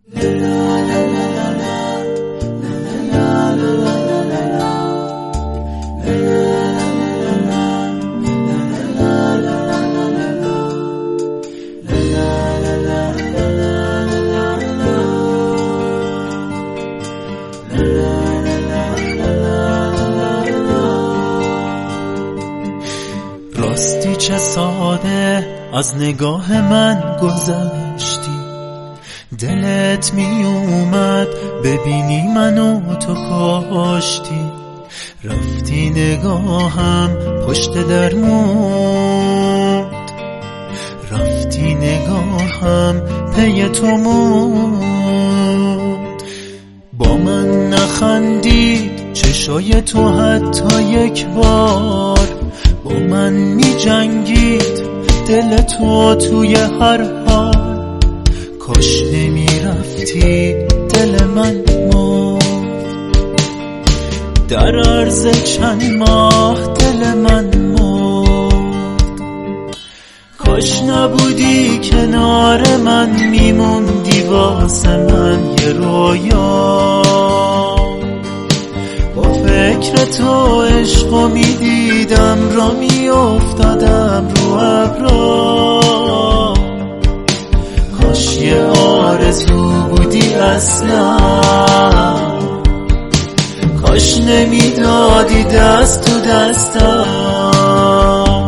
راستی چه ساده از نگاه من گذشتی، دلت می اومد ببینی منو تو کاشتی، رفتی نگاهم پشت در موند، رفتی نگاهم پی تو موند، با من نخندی چشای تو حتی یک بار، با من می جنگید دل تو توی هر حال، کاش نمی رفتی دل من مرد، در عرض چند ماه دل من مرد، کاش نبودی کنار من میموندی واسه من یه رویا، با فکر تو عشقو میدیدم را میافتادم رو ابرا، کاش یه آرزو بودی اصلا، کاش نمیدادی دست تو دستم.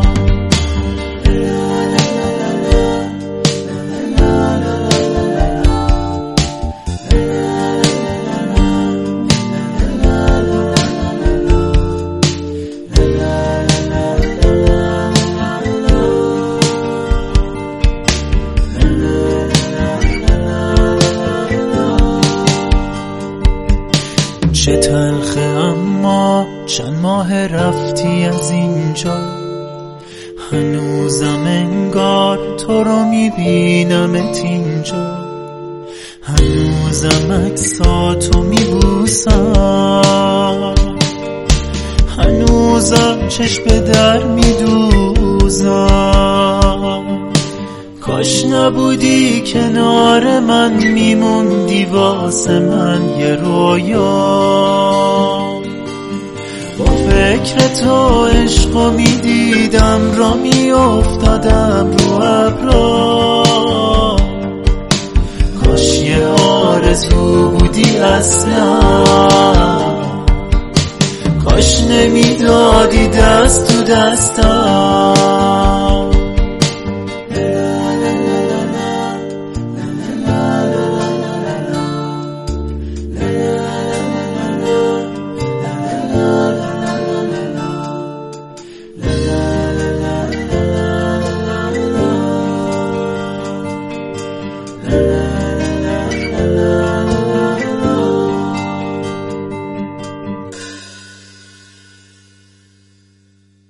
چه تلخه اما چند ماه رفتی از اینجا، هنوزم انگار تو رو میبینمت اینجا، هنوزم عکساتو میبوسم، هنوزم چشم به در میدوزم، کاش نبودی کنار من میموندی واسه من یه رویا، با فکر تو عشقو میدیدم را میافتادم رو ابرا، کاش یه آرزو بودی اصلا،